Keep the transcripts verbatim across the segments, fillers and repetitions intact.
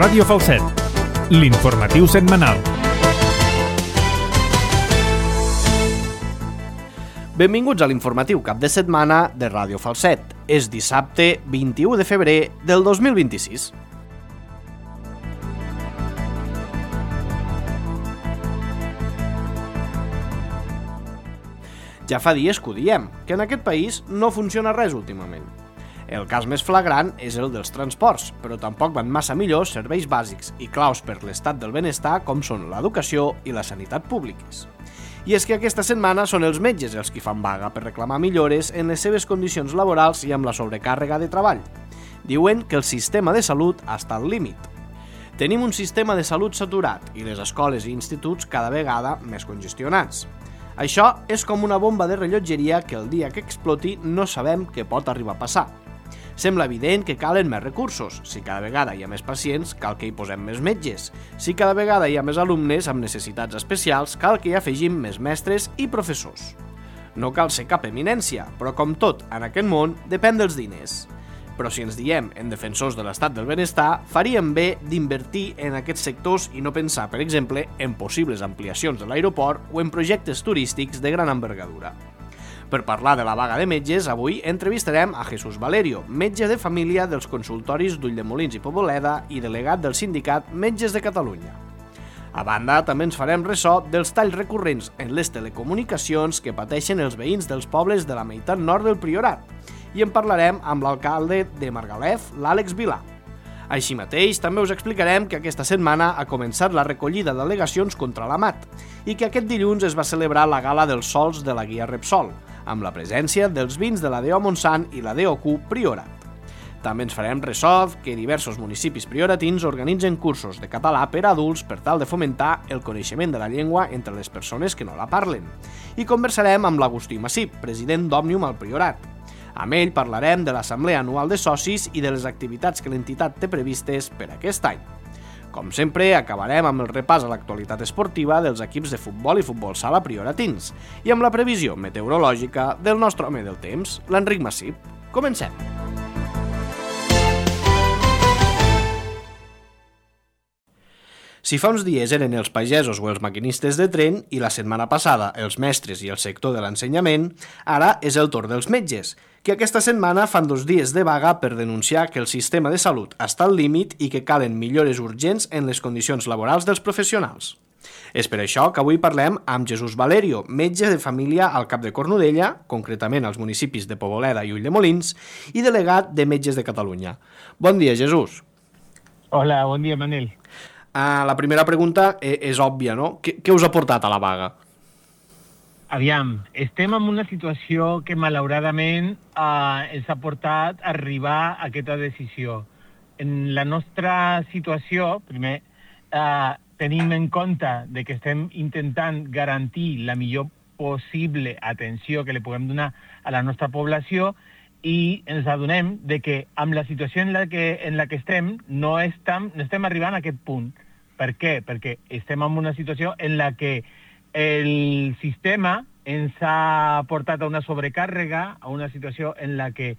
Ràdio Falset, l'informatiu setmanal. Benvinguts a l'informatiu cap de setmana de Ràdio Falset. És dissabte vint-i-u de febrer del dos mil vint-i-sis. Ja fa dies que ho diem, que en aquest país no funciona res últimament. El cas més flagrant és el dels transports, però tampoc van massa millor serveis bàsics i claus per l'estat del benestar com són l'educació i la sanitat públiques. I és que aquesta setmana són els metges els qui fan vaga per reclamar millores en les seves condicions laborals i amb la sobrecàrrega de treball. Diuen que el sistema de salut està al límit. Tenim un sistema de salut saturat i les escoles i instituts cada vegada més congestionats. Això és com una bomba de rellotgeria que el dia que exploti no sabem què pot arribar a passar. Sembla evident que calen més recursos. Si cada vegada hi ha més pacients, cal que hi posem més metges. Si cada vegada hi ha més alumnes amb necessitats especials, cal que hi afegim més mestres i professors. No cal ser cap eminència, però com tot en aquest món, depèn dels diners. Però si ens diem en defensors de l'estat del benestar, faríem bé d'invertir en aquests sectors i no pensar, per exemple, en possibles ampliacions de l'aeroport o en projectes turístics de gran envergadura. Per parlar de la vaga de metges, avui entrevistarem a Jesús Valerio, metge de família dels consultoris d'Ulldemolins i Poboleda i delegat del sindicat Metges de Catalunya. A banda, també ens farem ressò dels talls recurrents en les telecomunicacions que pateixen els veïns dels pobles de la meitat nord del Priorat, i en parlarem amb l'alcalde de Margalef, l'Àlex Vilà. Així mateix, també us explicarem que aquesta setmana ha començat la recollida d'al·legacions contra la M A T i que aquest dilluns es va celebrar la gala dels sols de la guia Repsol, amb la presència dels vins de la D O Montsant i la D O Q Priorat. També ens farem ressò que diversos municipis prioratins organitzen cursos de català per a adults per tal de fomentar el coneixement de la llengua entre les persones que no la parlen. I conversarem amb l'Agustí Massip, president d'Òmnium al Priorat. Amb ell parlarem de l'assemblea anual de socis i de les activitats que l'entitat té previstes per aquest any. Com sempre, acabarem amb el repàs a l'actualitat esportiva dels equips de futbol i futbol sala prioratins i amb la previsió meteorològica del nostre home del temps, l'Enric Massip. Comencem! Si fa uns dies eren els pagesos o els maquinistes de tren i la setmana passada els mestres i el sector de l'ensenyament, ara és el torn dels metges, que aquesta setmana fan dos dies de vaga per denunciar que el sistema de salut està al límit i que calen millores urgents en les condicions laborals dels professionals. És per això que avui parlem amb Jesús Valerio, metge de família al Cap de Cornudella, concretament als municipis de Poboleda i Ulldemolins, i delegat de Metges de Catalunya. Bon dia, Jesús. Hola, bon dia, Manel. Uh, la primera pregunta és òbvia, no? Què, què us ha portat a la vaga? Aviam, estem en una situació que malauradament eh, ens ha portat a arribar a aquesta decisió. En la nostra situació, primer, eh, tenim en compte de que estem intentant garantir la millor possible atenció que li puguem donar a la nostra població i ens adonem de que amb la situació en la que, en la que estem no estem, no estem arribant a aquest punt. Per què? Perquè estem en una situació en la que el sistema ens ha portat a una sobrecàrrega, a una situació en la que,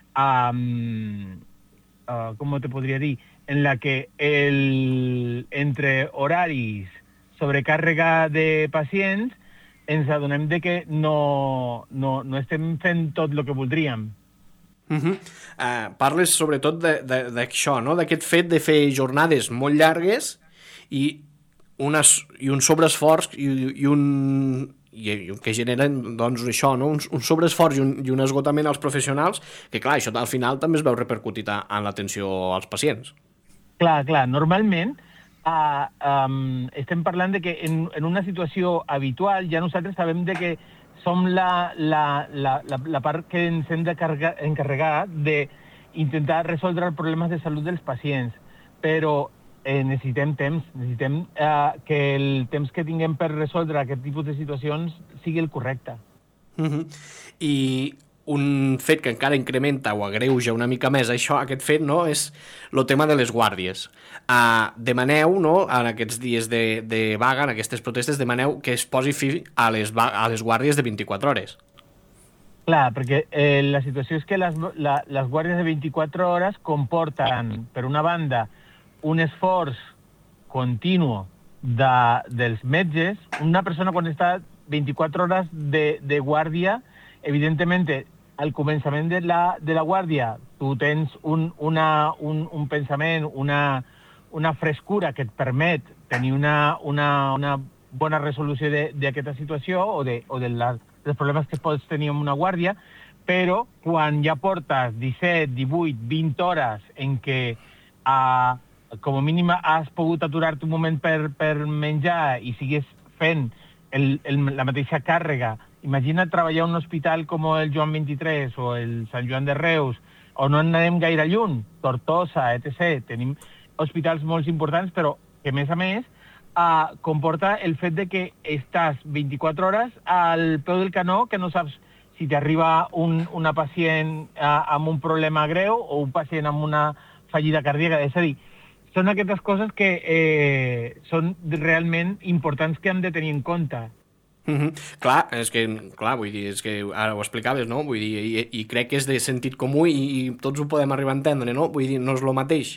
um, uh, com te podria dir, en la que el, entre horaris, sobrecàrrega de pacients, ens adonem de que no, no, no estem fent tot el que voldríem. Uh -huh. uh, parles sobretot d'això, no? D'aquest fet de fer jornades molt llargues i, unes, i un sobreesforç i, i un i, i que generen doncs això, no? un, un sobreesforç i un, i un esgotament als professionals que clar, això al final també es veu repercutit en l'atenció als pacients. Clar, clar, normalment uh, um, estem parlant de que en, en una situació habitual ja nosaltres sabem de que som la, la, la, la, la part que ens hem d'encarregar d'intentar resoldre els problemes de salut dels pacients, però eh, necessitem temps, necessitem eh, que el temps que tinguem per resoldre aquest tipus de situacions sigui el correcte. Uh-huh. I un fet que encara incrementa o agreuja una mica més això, aquest fet, no, és el tema de les guàrdies. Uh, demaneu, no, en aquests dies de, de vaga, en aquestes protestes, demaneu que es posi fi a les, a les guàrdies de vint-i-quatre hores. Clar, perquè eh, la situació és que les, la, les guàrdies de vint-i-quatre hores comporten, per una banda, un esforç continu de, dels metges. Una persona quan està vint-i-quatre hores de, de guàrdia, evidentment, al començament de la, de la guàrdia, tu tens un, una, un, un pensament, una, una frescura que et permet tenir una, una, una bona resolució d'aquesta situació o, de, o de la, dels problemes que pots tenir en una guàrdia, però quan ja portes disset, divuit, vint hores en què uh, com a mínim has pogut aturar-te un moment per, per menjar i sigues fent el, el, la mateixa càrrega. Imagina't treballar en un hospital com el Joan vint-i-tres o el Sant Joan de Reus, on no en anem gaire lluny, Tortosa, etcètera. Tenim hospitals molt importants, però que, a més a més, uh, comporta el fet de que estàs vint-i-quatre hores al peu del canó, que no saps si t'arriba un, una pacient uh, amb un problema greu o un pacient amb una fallida cardíaca. És a dir, són aquestes coses que eh, són realment importants que hem de tenir en compte. Mm-hmm. Clar, és que, clar, vull dir, és que ara ho explicaves, no? Vull dir, i, i crec que és de sentit comú i, i tots ho podem arribar a entendre, no? Vull dir, no és el mateix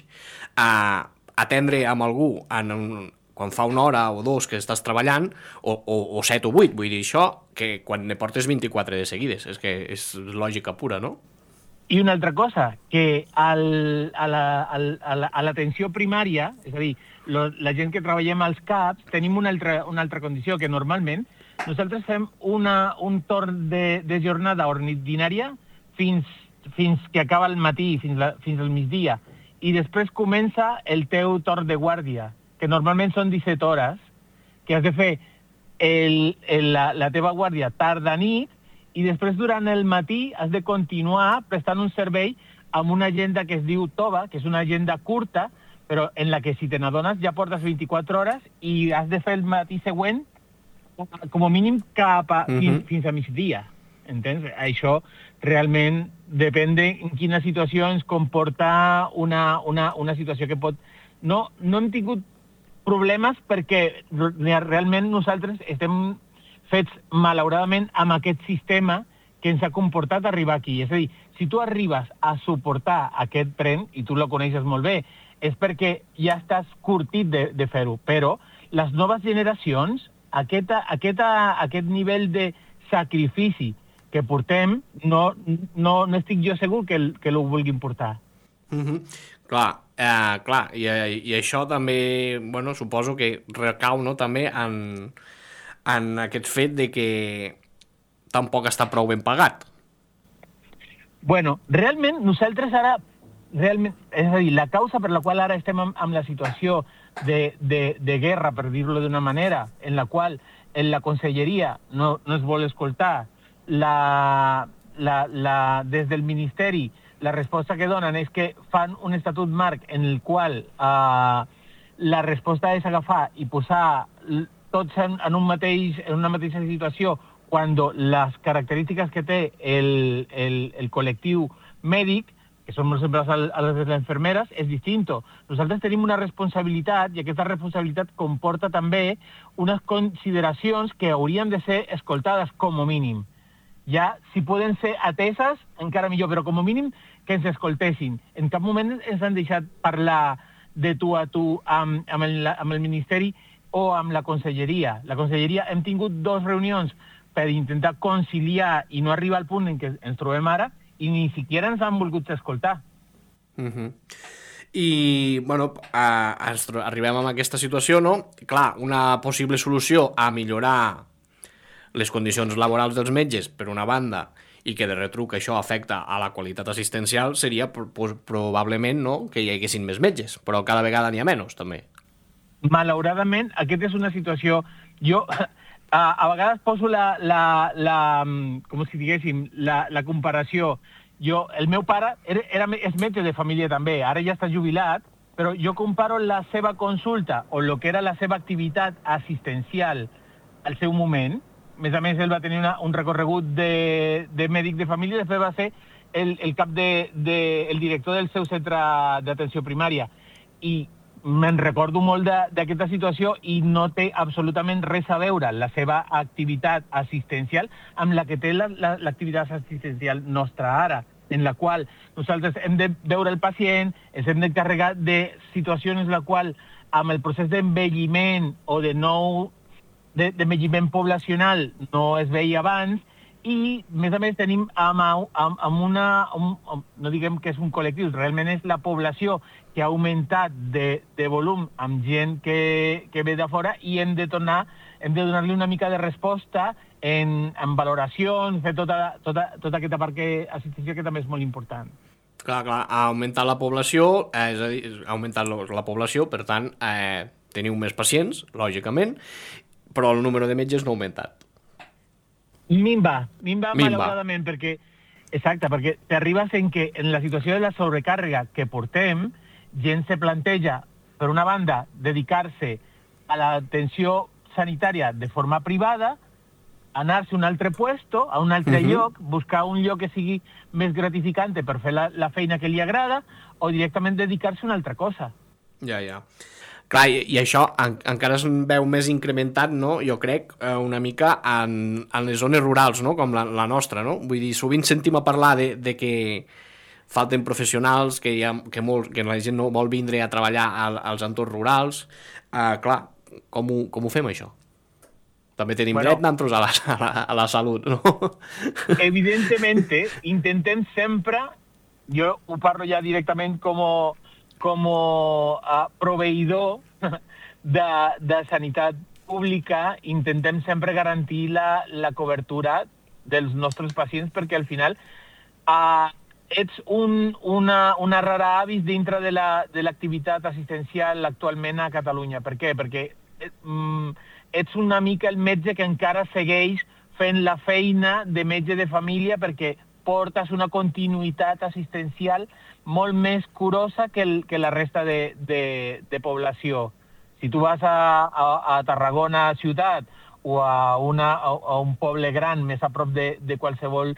a atendre amb algú en un, quan fa una hora o dos que estàs treballant, o, o, o set o vuit, vull dir, això, que quan ne portes vint-i-quatre de seguides, és que és lògica pura, no? I una altra cosa, que al, a l'atenció la, primària, és a dir, lo, la gent que treballem als CAPs, tenim una altra, una altra condició, que normalment nosaltres fem una, un torn de, de jornada ordinària fins, fins que acaba el matí, fins, la, fins al migdia, i després comença el teu torn de guàrdia, que normalment són disset hores, que has de fer el, el, la, la teva guàrdia tarda-nit, i després durant el matí has de continuar prestant un servei amb una agenda que es diu TOVA, que és una agenda curta, però en la que si te n'adones ja portes vint-i-quatre hores i has de fer el matí següent com a mínim cap a, uh-huh. fins, fins a migdia. Entens? Això realment depèn de en quina situació ens comporta una, una, una situació que pot... No, no hem tingut problemes perquè realment nosaltres estem fets malauradament amb aquest sistema que ens ha comportat arribar aquí. És a dir, si tu arribes a suportar aquest tren, i tu lo coneixes molt bé, és perquè ja estàs curtit de, de fer-ho. Però les noves generacions, aquest, aquest, aquest nivell de sacrifici que portem, no, no, no estic jo segur que, el, que ho vulguin portar. Mm-hmm. Clar, eh, clar. I, i això també, bueno, suposo que recau, no, també en... en aquest fet de que tampoc està prou ben pagat. Bueno, realment nosaltres ara, realment, és a dir, la causa per la qual ara estem amb, amb la situació de, de, de guerra, per dir-lo d'una manera, en la qual en la conselleria no, no es vol escoltar, la, la, la, des del Ministeri la resposta que donen és que fan un estatut marc en el qual eh, la resposta és agafar i posar tots en, en, un mateix, en una mateixa situació quan les característiques que té el, el, el col·lectiu mèdic, que són molt semblants a les de les infermeres, és distinto. Nosaltres tenim una responsabilitat i aquesta responsabilitat comporta també unes consideracions que haurien de ser escoltades com a mínim. Ja, si poden ser ateses, encara millor, però com a mínim que ens escoltessin. En cap moment ens han deixat parlar de tu a tu amb, amb, el, amb el Ministeri o amb la conselleria. La conselleria hem tingut dues reunions per intentar conciliar i no arribar al punt en què ens trobem ara i ni siquiera ens han volgut escoltar. Uh-huh. I, bueno, a, a, arribem a aquesta situació, no? Clar, una possible solució a millorar les condicions laborals dels metges, per una banda, i que de retruc això afecta a la qualitat assistencial, seria pro- probablement, no?, que hi haguessin més metges, però cada vegada n'hi ha menys, també. Malauradament, aquesta és una situació... Jo a, a vegades poso la, la, la, com si diguéssim, la, la comparació. Jo, el meu pare era, era, és metge de família també, ara ja està jubilat, però jo comparo la seva consulta o el que era la seva activitat assistencial al seu moment. A més a més, ell va tenir una, un recorregut de, de mèdic de família, després va ser el, el cap de, de, el director del seu centre d'atenció primària. I me'n recordo molt d'aquesta situació i no té absolutament res a veure la seva activitat assistencial amb la que té l'activitat la, la, assistencial nostra ara. en la qual nosaltres hem de veure el pacient, ens hem d'encarregar de situacions en la qual amb el procés d'envelliment o de nou d'envelliment poblacional no es veia abans, i, a més a més, tenim amb, amb, amb una... Amb, no diguem que és un col·lectiu, realment és la població que ha augmentat de, de volum amb gent que, que ve de fora, i hem de tornar, hem de donar-li una mica de resposta en, en valoracions, fer tota, tota, tota aquesta part que, assistencial que també és molt important. Clar, clar, ha augmentat la població, eh, és a dir, ha augmentat la població, per tant, eh, teniu més pacients, lògicament, però el número de metges no ha augmentat. Minva, minva, malauradament, perquè, exacte, perquè t'arribes en que en la situació de la sobrecàrrega que portem, gent se planteja, per una banda, dedicar-se a l'atenció sanitària de forma privada, anar-se a un altre puesto, a un altre uh-huh. lloc, buscar un lloc que sigui més gratificant per fer la, la feina que li agrada, o directament dedicar-se a una altra cosa. Ja, ja. Clar, i, i això en, encara es veu més incrementat, no?, jo crec, eh, una mica en, en les zones rurals, no?, com la, la nostra, no? Vull dir, sovint sentim a parlar de, de que falten professionals, que, hi ha, que, molt, que la gent no vol vindre a treballar al, als entorns rurals. Eh, clar, com ho, com ho fem, això? També tenim bueno, dret nosaltres a la, a, la, a la salut, no? Evidentemente, intentem sempre, jo ho parlo ja directament com com a proveïdor de, de sanitat pública, intentem sempre garantir la, la cobertura dels nostres pacients, perquè al final uh, ets un, una, una rara avis dintre de l'activitat la, assistencial actualment a Catalunya. Per què? Perquè um, ets una mica el metge que encara segueix fent la feina de metge de família, perquè portes una continuïtat assistencial molt més curosa que, el, que la resta de, de, de població. Si tu vas a, a, a Tarragona ciutat o a, una, a, a un poble gran més a prop de, de qualsevol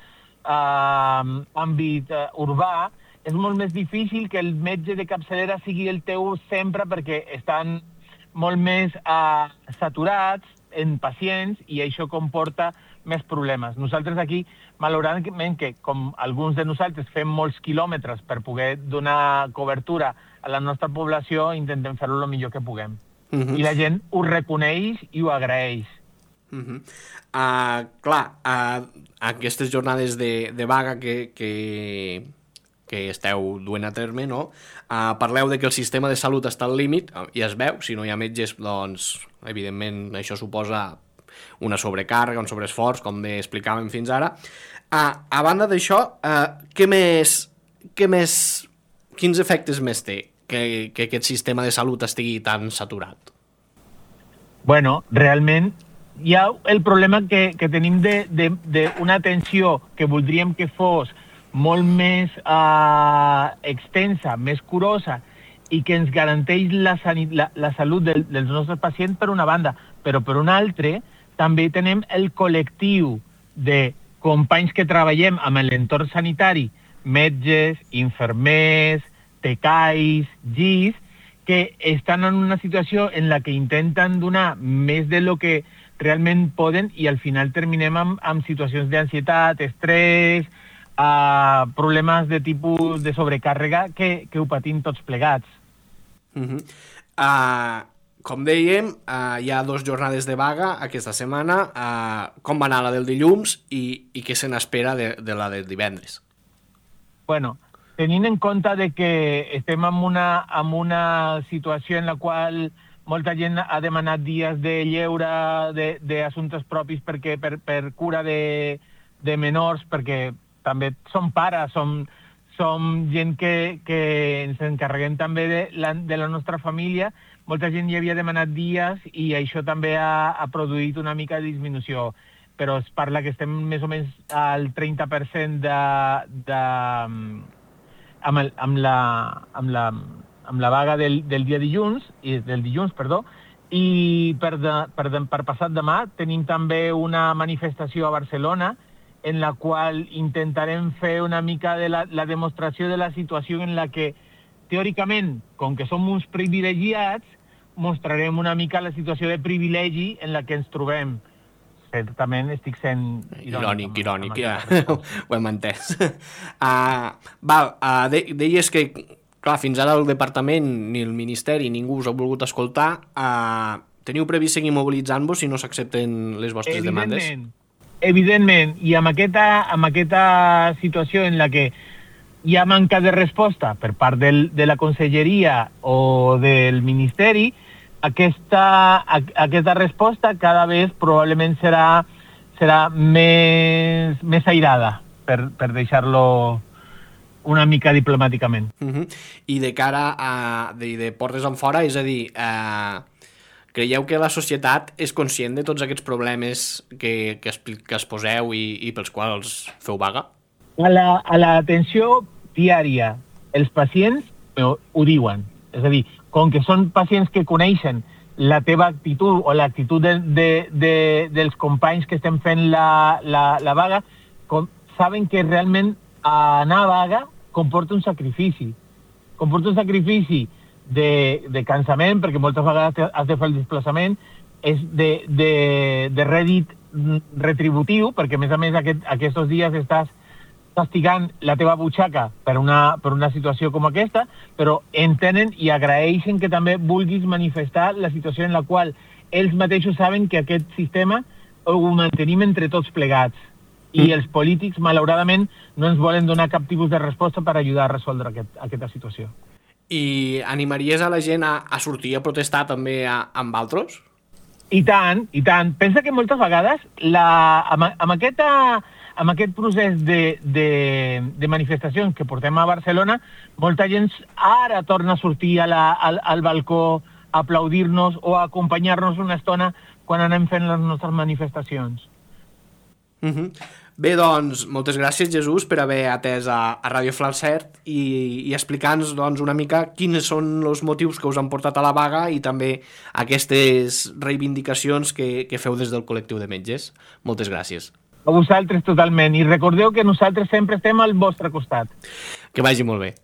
uh, àmbit uh, urbà, és molt més difícil que el metge de capçalera sigui el teu sempre, perquè estan molt més uh, saturats en pacients i això comporta més problemes. Nosaltres aquí, malauradament, que com alguns de nosaltres fem molts quilòmetres per poder donar cobertura a la nostra població, intentem fer-ho el millor que puguem. Uh-huh. I la gent ho reconeix i ho agraeix. Uh-huh. Uh, clar, uh, aquestes jornades de, de vaga que, que, que esteu duent a terme, no? Uh, parleu de que el sistema de salut està al límit, i es veu, si no hi ha metges, doncs, evidentment, això suposa una sobrecàrrega, un sobreesforç, com bé explicàvem fins ara. Uh, a banda d'això, uh, què més, què més, quins efectes més té que, que aquest sistema de salut estigui tan saturat? Bueno, realment hi ha el problema que, que tenim d'una atenció que voldríem que fos molt més uh, extensa, més curosa, i que ens garanteix la, sanit, la, la salut del, dels nostres pacients per una banda, però per una altra també tenem el col·lectiu de companys que treballem amb l'entorn sanitari, metges, infermers, tecais, G I S, que estan en una situació en la que intenten donar més de lo que realment poden i al final terminem amb, amb situacions d'ansietat, estrès, uh, problemes de tipus de sobrecàrrega que, que ho patim tots plegats. Uh-huh. Uh, com dèiem, uh, hi ha dues jornades de vaga aquesta setmana. Uh, com va anar la del dilluns i, i què se n'espera de, de la del divendres? Bueno, tenint en compte de que estem en una, en una situació en la qual molta gent ha demanat dies de lleure d'assumptes propis perquè, per, per cura de, de menors, perquè també som pares, som, som gent que, que ens encarreguem també de la, de la nostra família. Molta gent ja havia demanat dies i això també ha, ha produït una mica de disminució. Però es parla que estem més o menys al trenta per cent de, de, amb, el, amb, la, amb, la, amb la vaga del, del dia dilluns, del dilluns, perdó, i per, de, per, de, per passat demà tenim també una manifestació a Barcelona en la qual intentarem fer una mica de la, la demostració de la situació en la que, teòricament, com que som uns privilegiats, mostrarem una mica la situació de privilegi en la que ens trobem. certament estic sent irònic. Irònic, irònic, ja. Ho hem entès. Uh, val, uh, de, deies que, clar, fins ara el departament ni el ministeri ningú us ha volgut escoltar. Uh, teniu previst seguir mobilitzant-vos si no s'accepten les vostres demandes? Evidentment, evidentment, i amb aquesta, amb aquesta situació en la que hi ha manca de resposta per part del, de la conselleria o del ministeri, Aquesta, aquesta resposta cada vegada probablement serà, serà més, més airada, per, per deixar-lo una mica diplomàticament. Uh-huh. I de cara a... de, de portes en fora, és a dir, eh, creieu que la societat és conscient de tots aquests problemes que, que, es, que es poseu i, i pels quals feu vaga? A la, a l'atenció diària, els pacients ho, ho diuen. És a dir, com que són pacients que coneixen la teva actitud o l'actitud de, de, de, dels companys que estem fent la, la, la vaga, com, saben que realment anar a vaga comporta un sacrifici. Comporta un sacrifici de, de cansament, perquè moltes vegades has de fer el desplaçament, és de, de, de rèdit retributiu, perquè a més a més aquest, aquests dies estàs castigant la teva butxaca per una, per una situació com aquesta, però entenen i agraeixen que també vulguis manifestar la situació en la qual ells mateixos saben que aquest sistema ho mantenim entre tots plegats i mm. els polítics, malauradament, no ens volen donar cap tipus de resposta per ajudar a resoldre aquest, aquesta situació. I animaries a la gent a, a sortir a protestar també a, amb altres? I tant, i tant. Pensa que moltes vegades la, amb, amb aquesta... amb aquest procés de, de, de manifestacions que portem a Barcelona, molta gent ara torna a sortir a la, al, al balcó a aplaudir-nos o a acompanyar-nos una estona quan anem fent les nostres manifestacions. Uh-huh. Bé, doncs, moltes gràcies, Jesús, per haver atès a, a Ràdio Falset i, i explicar-nos doncs, una mica quins són els motius que us han portat a la vaga i també aquestes reivindicacions que, que feu des del col·lectiu de metges. Moltes gràcies. A vosaltres totalment. I recordeu que nosaltres sempre estem al vostre costat. Que vagi molt bé.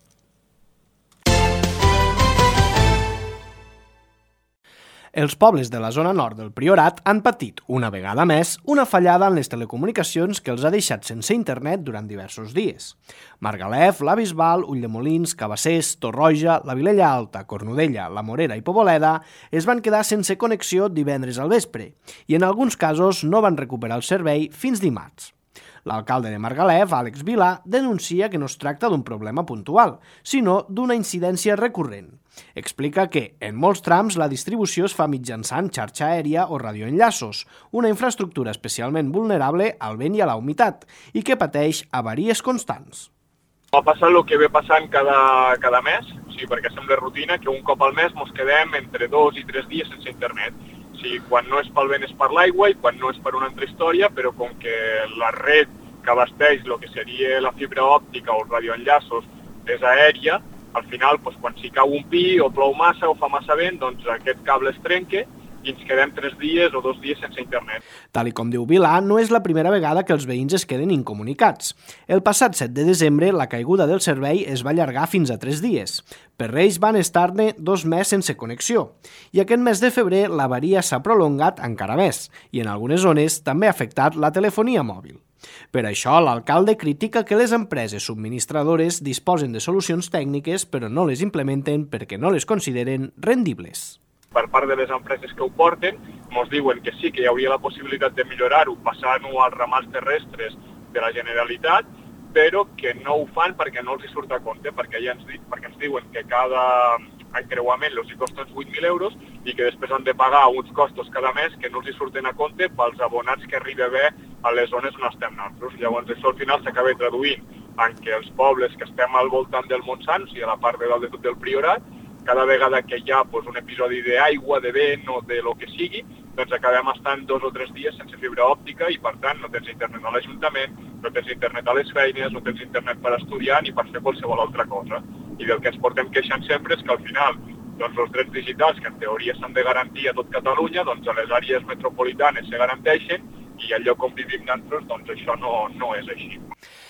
Els pobles de la zona nord del Priorat han patit, una vegada més, una fallada en les telecomunicacions que els ha deixat sense internet durant diversos dies. Margalef, la Bisbal, Ulldemolins, Cabassers, Torroja, la Vilella Alta, Cornudella, la Morera i Poboleda es van quedar sense connexió divendres al vespre i en alguns casos no van recuperar el servei fins dimarts. L'alcalde de Margalef, Àlex Vilà, denuncia que no es tracta d'un problema puntual, sinó d'una incidència recurrent. Explica que, en molts trams, la distribució es fa mitjançant xarxa aèria o radioenllaços, una infraestructura especialment vulnerable al vent i a la humitat, i que pateix avaries constants. Ha passat el que ve passant cada, cada mes, o sigui, perquè sembla rutina, que un cop al mes ens quedem entre dos i tres dies sense internet. O sigui, quan no és pel vent és per l'aigua i quan no és per una altra història, però com que la red que abasteix el que seria la fibra òptica o els radioenllaços és aèria, al final, doncs, quan s'hi cau un pi o plou massa o fa massa vent, doncs aquest cable es trenca i ens quedem tres dies o dos dies sense internet. Tal i com diu Vilà, no és la primera vegada que els veïns es queden incomunicats. El passat set de desembre, la caiguda del servei es va allargar fins a tres dies. Per Reis van estar-ne dos mesos sense connexió. I aquest mes de febrer l'avaria s'ha prolongat encara més i en algunes zones també ha afectat la telefonia mòbil. Per això, l'alcalde critica que les empreses subministradores disposen de solucions tècniques però no les implementen perquè no les consideren rendibles. Per part de les empreses que ho porten, ens diuen que sí que hi hauria la possibilitat de millorar-ho passant-ho als ramals terrestres de la Generalitat, però que no ho fan perquè no els hi surt a compte, perquè, ja ens, perquè ens diuen que cada encreuament els hi costa uns vuit mil euros i que després han de pagar uns costos cada mes que no els hi surten a compte pels abonats que arriba bé a les zones on estem nosaltres. Llavors això al final s'acaba traduint en que els pobles que estem al voltant del Montsant, o sigui a la part de dalt de tot el Priorat, cada vegada que hi ha doncs, un episodi d'aigua, de vent o de lo que sigui, doncs acabem estant dos o tres dies sense fibra òptica i per tant no tens internet a l'Ajuntament, no tens internet a les feines, no tens internet per estudiar ni per fer qualsevol altra cosa. I del que ens portem queixant sempre és que al final doncs, els drets digitals que en teoria s'han de garantir a tot Catalunya, doncs a les àrees metropolitanes se garanteixen i al lloc on vivim nosaltres doncs això no, no és així.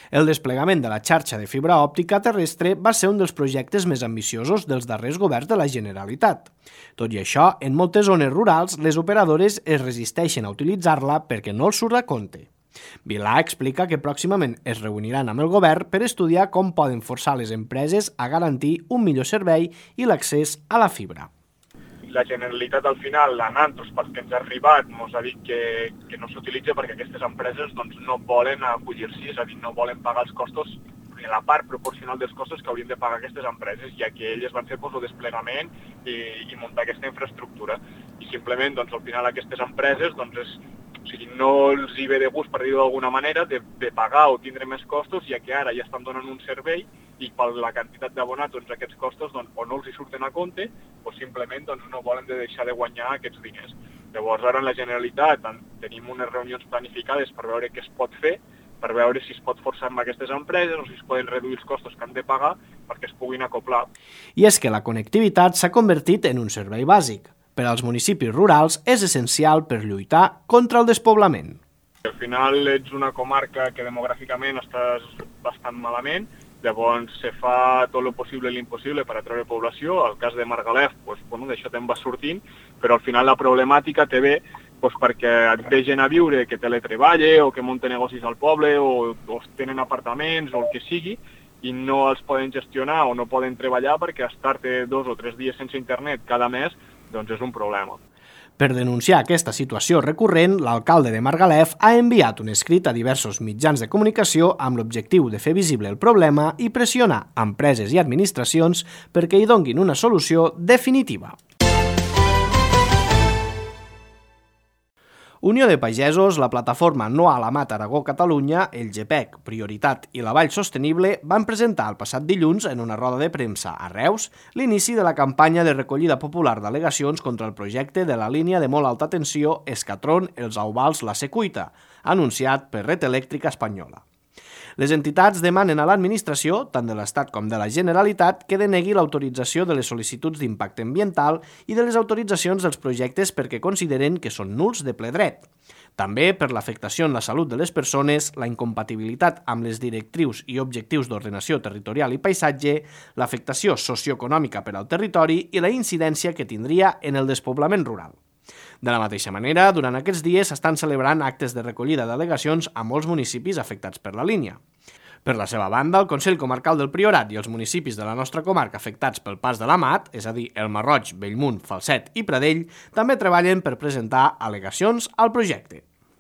El desplegament de la xarxa de fibra òptica terrestre va ser un dels projectes més ambiciosos dels darrers governs de la Generalitat. Tot i això, en moltes zones rurals, les operadores es resisteixen a utilitzar-la perquè no els surt a compte. Vilà explica que pròximament es reuniran amb el govern per estudiar com poden forçar les empreses a garantir un millor servei i l'accés a la fibra. La Generalitat al final, a nosaltres, perquè ens ha arribat, ens ha dit que, que no s'utilitza perquè aquestes empreses doncs, no volen acollir-s'hi, és a dir, no volen pagar els costos, la part proporcional dels costos que haurien de pagar aquestes empreses, ja que elles van fer doncs, el desplegament i, i muntar aquesta infraestructura. I simplement, doncs, al final, aquestes empreses doncs, és, o sigui, no els hi ve de gust, per dir-ho d'alguna manera, de, de pagar o tindre més costos, ja que ara ja estan donant un servei i per la quantitat d'abonats doncs, aquests costos doncs, o no els hi surten a compte o simplement doncs, no volen de deixar de guanyar aquests diners. Llavors, ara en la Generalitat tenim unes reunions planificades per veure què es pot fer, per veure si es pot forçar amb aquestes empreses o si es poden reduir els costos que han de pagar perquè es puguin acoplar. I és que la connectivitat s'ha convertit en un servei bàsic. Per als municipis rurals és essencial per lluitar contra el despoblament. Al final ets una comarca que demogràficament estàs bastant malament, llavors se fa tot el possible i l'impossible per atreure població. Al cas de Margalef, doncs, bueno, d'això te'n va sortint, però al final la problemàtica té bé doncs, perquè et ve gent a viure que teletreballa o que munta negocis al poble o, o tenen apartaments o el que sigui i no els poden gestionar o no poden treballar perquè estar-te dos o tres dies sense internet cada mes doncs és un problema. Per denunciar aquesta situació recurrent, l'alcalde de Margalef ha enviat un escrit a diversos mitjans de comunicació amb l'objectiu de fer visible el problema i pressionar empreses i administracions perquè hi donguin una solució definitiva. Unió de Pagesos, la plataforma No a la Mat Aragó Catalunya, el GEPEC, Prioritat i la Vall Sostenible van presentar el passat dilluns en una roda de premsa a Reus l'inici de la campanya de recollida popular d'al·legacions contra el projecte de la línia de molt alta tensió Escatron-Els Auvals-La Secuita, anunciat per Red Elèctrica Espanyola. Les entitats demanen a l'administració, tant de l'Estat com de la Generalitat, que denegui l'autorització de les sol·licituds d'impacte ambiental i de les autoritzacions dels projectes perquè consideren que són nuls de ple dret. També per l'afectació en la salut de les persones, la incompatibilitat amb les directrius i objectius d'ordenació territorial i paisatge, l'afectació socioeconòmica per al territori i la incidència que tindria en el despoblament rural. De la mateixa manera, durant aquests dies s'estan celebrant actes de recollida d'al·legacions a molts municipis afectats per la línia. Per la seva banda, el Consell Comarcal del Priorat i els municipis de la nostra comarca afectats pel pas de la Mat, és a dir, el Marroig, Bellmunt, Falset i Pradell, també treballen per presentar al·legacions al projecte.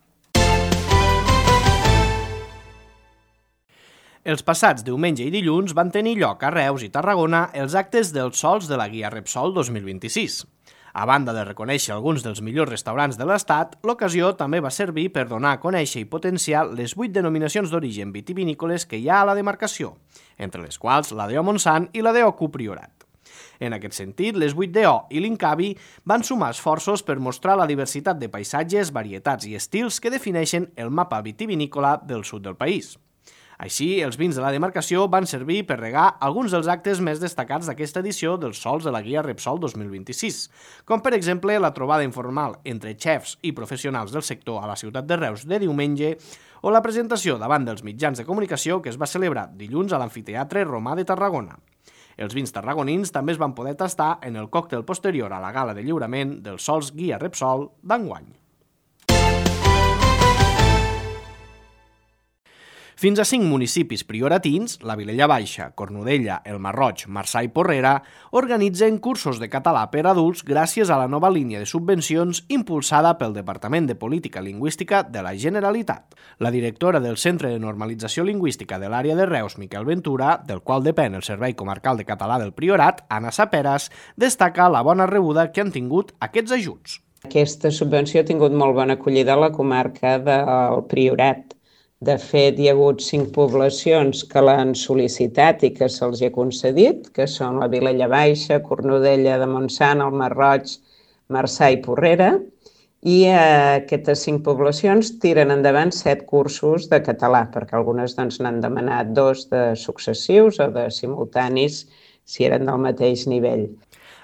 Els passats diumenge i dilluns van tenir lloc a Reus i Tarragona els actes dels sols de la Guia Repsol dos mil vint-i-sis. A banda de reconèixer alguns dels millors restaurants de l'Estat, l'ocasió també va servir per donar a conèixer i potenciar les vuit denominacions d'origen vitivinícoles que hi ha a la demarcació, entre les quals la D O Montsant i la D O Q Priorat. En aquest sentit, les vuit D O i l'Incavi van sumar esforços per mostrar la diversitat de paisatges, varietats i estils que defineixen el mapa vitivinícola del sud del país. Així, els vins de la demarcació van servir per regar alguns dels actes més destacats d'aquesta edició dels sols de la Guia Repsol dos mil vint-i-sis, com per exemple la trobada informal entre xefs i professionals del sector a la ciutat de Reus de diumenge o la presentació davant dels mitjans de comunicació que es va celebrar dilluns a l'Amfiteatre Romà de Tarragona. Els vins tarragonins també es van poder tastar en el còctel posterior a la gala de lliurament dels sols Guia Repsol d'enguany. Fins a cinc municipis prioratins, la Vilella Baixa, Cornudella, el Marroig, Marçà i Porrera, organitzen cursos de català per adults gràcies a la nova línia de subvencions impulsada pel Departament de Política Lingüística de la Generalitat. La directora del Centre de Normalització Lingüística de l'àrea de Reus, Miquel Ventura, del qual depèn el Servei Comarcal de Català del Priorat, Anna Saperas, destaca la bona rebuda que han tingut aquests ajuts. Aquesta subvenció ha tingut molt bona acollida a la comarca del Priorat. De fet, hi ha hagut cinc poblacions que l'han sol·licitat i que se'ls ha concedit, que són la Vilella Baixa, Cornudella de Montsant, el Marroig, Marçà i Porrera, i aquestes cinc poblacions tiren endavant set cursos de català, perquè algunes doncs, n'han demanat dos de successius o de simultanis si eren del mateix nivell.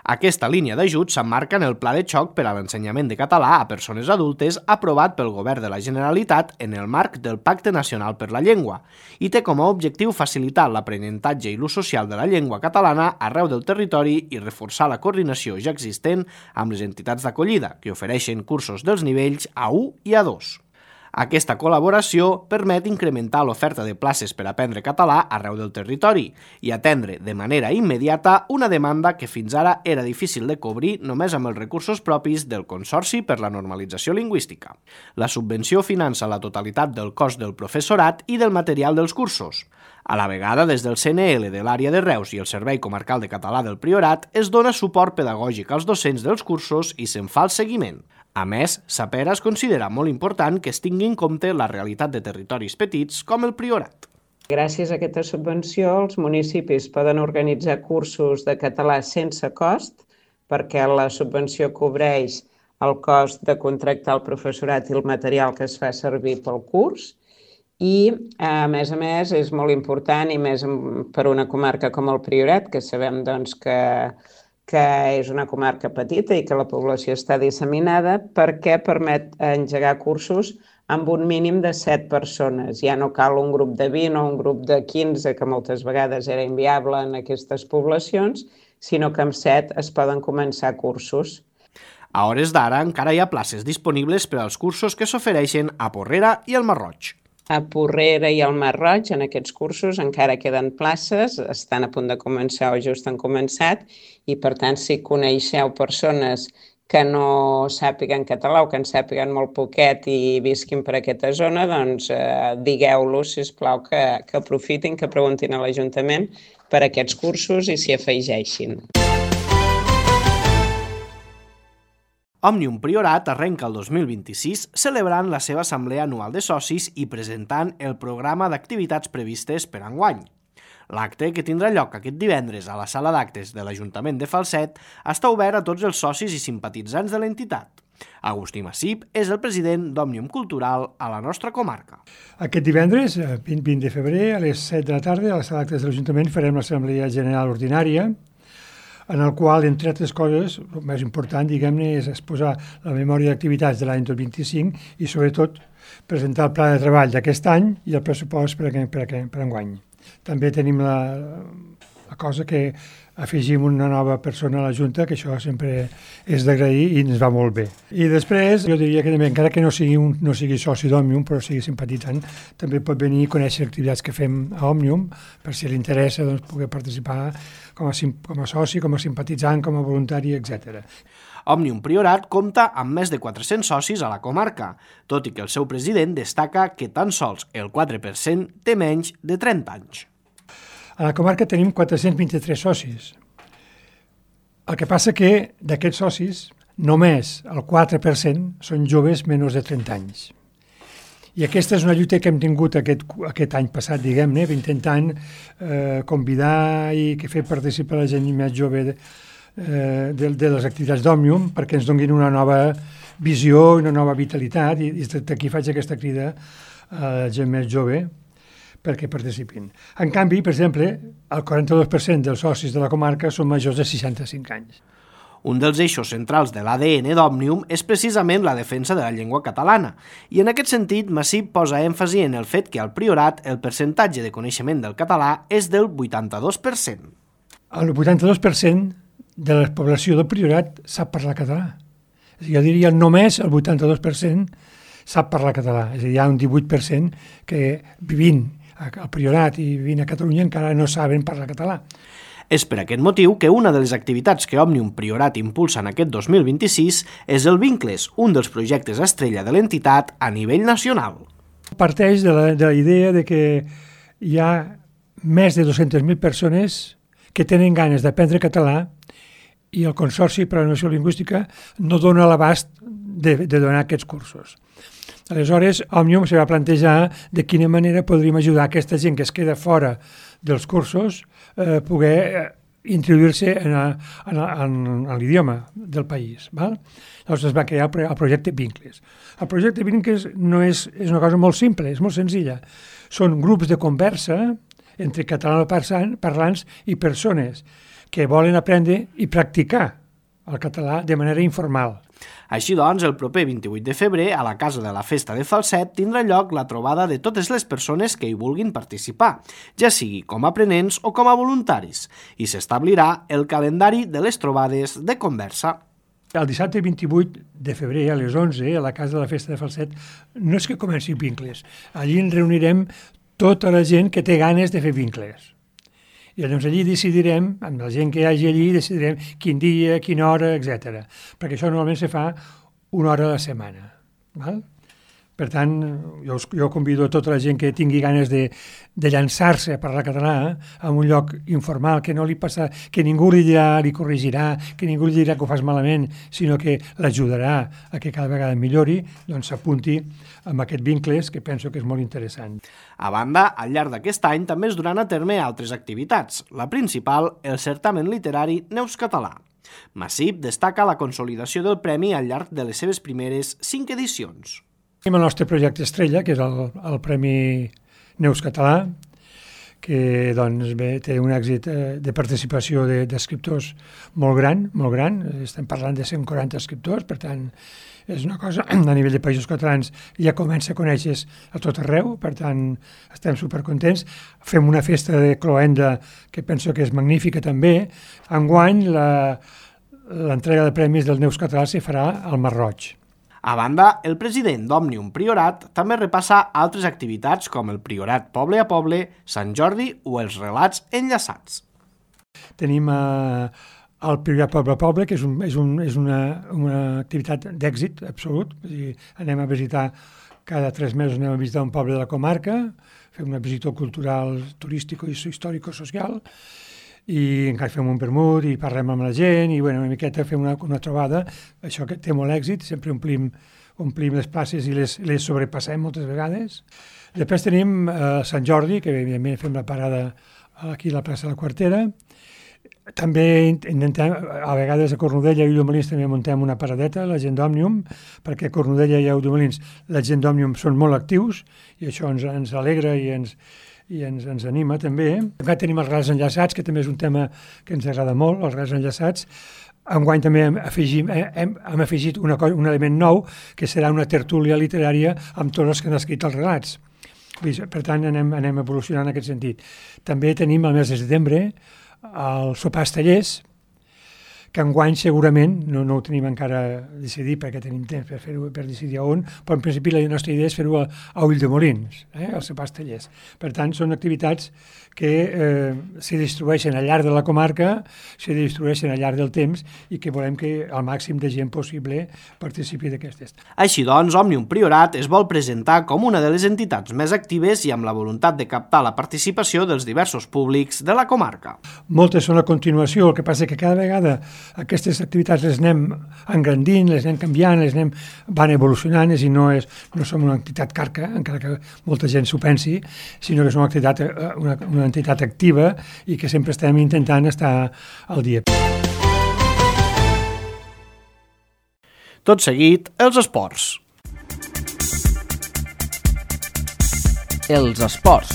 Aquesta línia d'ajut s'emmarca en el Pla de Xoc per a l'ensenyament de català a persones adultes aprovat pel Govern de la Generalitat en el marc del Pacte Nacional per la Llengua i té com a objectiu facilitar l'aprenentatge i l'ús social de la llengua catalana arreu del territori i reforçar la coordinació ja existent amb les entitats d'acollida, que ofereixen cursos dels nivells A u i A dos. Aquesta col·laboració permet incrementar l'oferta de places per aprendre català arreu del territori i atendre de manera immediata una demanda que fins ara era difícil de cobrir només amb els recursos propis del Consorci per la Normalització Lingüística. La subvenció finança la totalitat del cost del professorat i del material dels cursos. A la vegada, des del C N L de l'àrea de Reus i el Servei Comarcal de Català del Priorat es dona suport pedagògic als docents dels cursos i se'n fa el seguiment. A més, Sapera es considera molt important que es tingui en compte la realitat de territoris petits com el Priorat. Gràcies a aquesta subvenció, els municipis poden organitzar cursos de català sense cost, perquè la subvenció cobreix el cost de contractar el professorat i el material que es fa servir pel curs, i, a més a més, és molt important, i més per una comarca com el Priorat, que sabem doncs, que que és una comarca petita i que la població està disseminada, perquè permet engegar cursos amb un mínim de set persones. Ja no cal un grup de vint o un grup de quinze, que moltes vegades era inviable en aquestes poblacions, sinó que amb set es poden començar cursos. A hores d'ara encara hi ha places disponibles per als cursos que s'ofereixen a Porrera i al Masroig. A Porrera i al Masroig, en aquests cursos, encara queden places, estan a punt de començar o just han començat, i per tant, si coneixeu persones que no sàpiguen català o que en sàpiguen molt poquet i visquin per aquesta zona, doncs eh, digueu-los, sisplau, que, que aprofitin, que preguntin a l'Ajuntament per aquests cursos i s'hi afegeixin. Òmnium Priorat arrenca el dos mil vint-i-sis celebrant la seva assemblea anual de socis i presentant el programa d'activitats previstes per enguany. L'acte, que tindrà lloc aquest divendres a la sala d'actes de l'Ajuntament de Falset, està obert a tots els socis i simpatitzants de l'entitat. Agustí Massip és el president d'Òmnium Cultural a la nostra comarca. Aquest divendres, vint, vint de febrer, a les set de la tarda, a la sala d'actes de l'Ajuntament farem l'Assemblea General Ordinària, en el qual, entre altres coses, el més important, diguem-ne, és exposar la memòria d'activitats de l'any dos mil vint-i-cinc i, sobretot, presentar el pla de treball d'aquest any i el pressupost per, a, per, a, per enguany. També tenim la, la cosa que afegim una nova persona a la Junta, que això sempre és d'agrair i ens va molt bé. I després, jo diria que també, encara que no sigui, un, no sigui soci d'Òmnium, però sigui simpatitzant, també pot venir a conèixer activitats que fem a Òmnium, per si li interessa doncs, poder participar com a, com a soci, com a simpatitzant, com a voluntari, etcètera. Òmnium Priorat compta amb més de quatre-cents socis a la comarca, tot i que el seu president destaca que tan sols el quatre per cent té menys de trenta anys. A la comarca tenim quatre-cents vint-i-tres socis. El que passa que d'aquests socis només el quatre per cent són joves menors de trenta anys. I aquesta és una lluita que hem tingut aquest, aquest any passat, diguem-ne, intentant eh, convidar i que fer participar la gent més jove de, eh, de, de les activitats d'Òmnium perquè ens donin una nova visió i una nova vitalitat, i, i d'aquí faig aquesta crida a la gent més jove perquè participin. En canvi, per exemple, el quaranta-dos per cent dels socis de la comarca són majors de seixanta-cinc anys. Un dels eixos centrals de l'A D N d'Òmnium és precisament la defensa de la llengua catalana, i en aquest sentit Massip posa èmfasi en el fet que al Priorat el percentatge de coneixement del català és del vuitanta-dos per cent. El vuitanta-dos per cent de la població del Priorat sap parlar català. Jo diria només el vuitanta-dos per cent sap parlar català. És a dir, hi ha un divuit per cent que vivint al Priorat i vivint a Catalunya encara no saben parlar català. És per aquest motiu que una de les activitats que Òmnium Priorat impulsa en aquest dos mil vint-i-sis és el Vincles, un dels projectes estrella de l'entitat a nivell nacional. Parteix de la, de la idea de que hi ha més de dues-centes mil persones que tenen ganes d'aprendre català i el Consorci per a la Nació Lingüística no dona l'abast de, de donar aquests cursos. Aleshores, Òmnium se va plantejar de quina manera podríem ajudar aquesta gent que es queda fora dels cursos a eh, poder eh, introduir-se en, en, en, en l'idioma del país. Val? Llavors es va crear el, el projecte Vincles. El projecte Vincles no és, és una cosa molt simple, és molt senzilla. Són grups de conversa entre catalanoparlants i persones que volen aprendre i practicar el català de manera informal. Així doncs, el proper vint-i-vuit de febrer, a la Casa de la Festa de Falset, tindrà lloc la trobada de totes les persones que hi vulguin participar, ja sigui com a aprenents o com a voluntaris, i s'establirà el calendari de les trobades de conversa. El dissabte vint-i-vuit de febrer a les onze, a la Casa de la Festa de Falset, no és que comencin vincles. Allí ens reunirem tota la gent que té ganes de fer vincles. I llavors allí decidirem, amb la gent que hi hagi allí, decidirem quin dia, quina hora, etcètera. Perquè això normalment se fa una hora a la setmana. Val? Per tant, jo, us, jo convido a tota la gent que tingui ganes de, de llançar-se a parlar català en un lloc informal, que no li passa, que ningú li dirà, li corregirà, que ningú li dirà que ho fas malament, sinó que l'ajudarà a que cada vegada millori, doncs s'apunti amb aquest vincles, que penso que és molt interessant. A banda, al llarg d'aquest any també es duran a terme altres activitats. La principal, el certamen literari Neus Català. Massip destaca la consolidació del premi al llarg de les seves primeres cinc edicions. Tenim el nostre projecte estrella, que és el, el Premi Neus Català, que doncs, bé, té un èxit de participació d'escriptors molt gran, molt gran. Estem parlant de cent quaranta escriptors, per tant, és una cosa, a nivell de països catalans ja comença a conèixer a tot arreu, per tant, estem supercontents. Fem una festa de cloenda que penso que és magnífica també. Enguany, l'entrega de premis del Neus Català se farà al Mar Roig. A banda, el president d'Òmnium Priorat també repassa altres activitats com el Priorat Poble a Poble, Sant Jordi o els relats enllaçats. Tenim eh, el Priorat Poble a Poble, que és, un, és, un, és una, una activitat d'èxit absolut. És dir, anem a visitar, cada tres mesos anem a visitar un poble de la comarca, fem una visita cultural, turística i històrico-social, i encara fem un vermut i parlem amb la gent i bueno, una miqueta fem una, una trobada, això que té molt èxit, sempre omplim, omplim les places i les, les sobrepassem moltes vegades. Després tenim eh, Sant Jordi, que evidentment fem la parada aquí a la plaça de la Quartera. També intentem, a vegades a Cornudella i Ulldemolins també muntem una paradeta, la gent d'Òmnium, perquè a Cornudella i a Ulldemolins la gent d'Òmnium són molt actius i això ens, ens alegra i ens i ens, ens anima també. Encara tenim els relats enllaçats, que també és un tema que ens agrada molt, els relats enllaçats. Enguany també hem, afegim, hem, hem afegit una cosa, un element nou, que serà una tertúlia literària amb tots els que han escrit els relats. Per tant, anem, anem evolucionant en aquest sentit. També tenim el mes de setembre el sopar tallers, que enguany segurament, no, no ho tenim encara decidit perquè tenim temps per fer-ho, per decidir on, però en principi la nostra idea és fer-ho a, a Ulldemolins, eh, als sopars tallers. Per tant, són activitats que eh, se distribueixen al llarg de la comarca, se distribueixen al llarg del temps i que volem que el màxim de gent possible participi d'aquestes. Així doncs, Òmnium Priorat es vol presentar com una de les entitats més actives i amb la voluntat de captar la participació dels diversos públics de la comarca. Moltes són a continuació, el que passa que cada vegada aquestes activitats les anem engrandint, les anem canviant, les anem, van evolucionant, i no, és, no som una entitat carca, encara que molta gent s'ho pensi, sinó que som una entitat, una, una entitat activa i que sempre estem intentant estar al dia. Tot seguit, els esports. Els esports.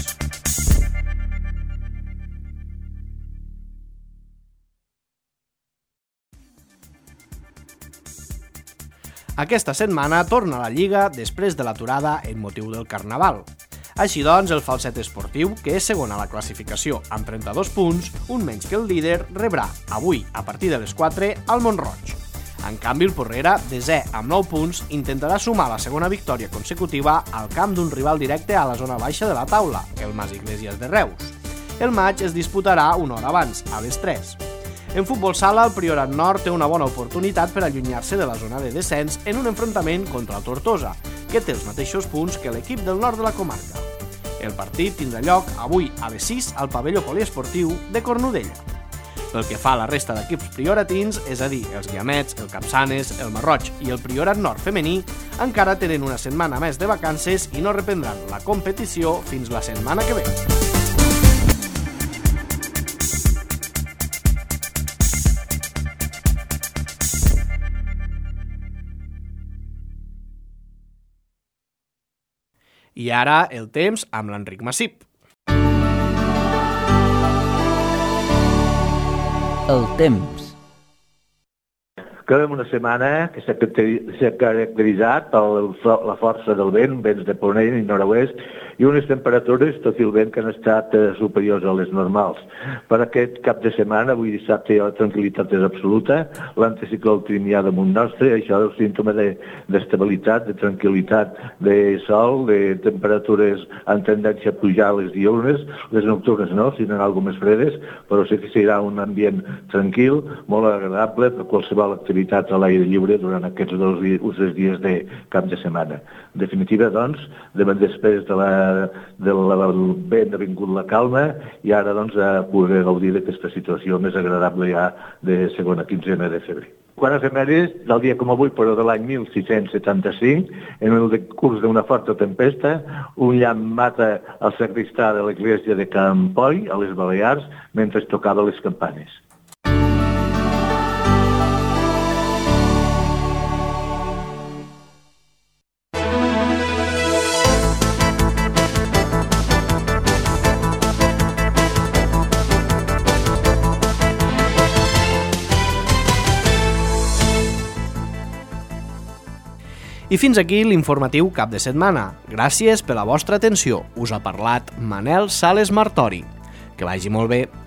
Aquesta setmana torna a la Lliga després de l'aturada en motiu del Carnaval. Així doncs, el Falset Esportiu, que és segon a la classificació amb trenta-dos punts, un menys que el líder, rebrà avui, a partir de les quatre, al Mont-roig. En canvi, el Porrera, desè amb nou punts, intentarà sumar la segona victòria consecutiva al camp d'un rival directe a la zona baixa de la taula, el Mas Iglesias de Reus. El maig es disputarà una hora abans, a les tres. En futbol sala, el Priorat Nord té una bona oportunitat per allunyar-se de la zona de descens en un enfrontament contra el Tortosa, que té els mateixos punts que l'equip del nord de la comarca. El partit tindrà lloc avui a les sis al pavelló poliesportiu de Cornudella. Pel que fa a la resta d'equips prioratins, és a dir, els Guiamets, el Capçanes, el Marroig i el Priorat Nord femení, encara tenen una setmana més de vacances i no reprendran la competició fins la setmana que ve. I ara el temps amb l'Enric Massip. El temps. Quedem una setmana que s'ha caracteritzat per la força del vent, vents de ponent i nord-oest, i unes temperatures, tot i el vent, que han estat superiors a les normals. Per aquest cap de setmana, avui dissabte, la tranquil·litat és absoluta, l'anticicló trinià damunt nostre, això és un símptoma d'estabilitat, de, de tranquil·litat, de sol, de temperatures en tendència a pujar les diurnes, les nocturnes no, sinó algo més fredes, però sí que serà un ambient tranquil, molt agradable per qualsevol activitat a l'aire lliure durant aquests dos dies de cap de setmana. En definitiva, doncs, després de la del vent ha vingut la calma i ara doncs a poder gaudir d'aquesta situació més agradable ja de segona quinzena de febrer. Quan efemèrides del dia com avui, però de l'any mil sis-cents setanta-cinc, en el decurs d'una forta tempesta, un llamp mata el sacristà de l'església de Campoy, a les Balears, mentre es tocava les campanes. I fins aquí l'informatiu cap de setmana. Gràcies per la vostra atenció. Us ha parlat Manel Sales Martori. Que vagi molt bé.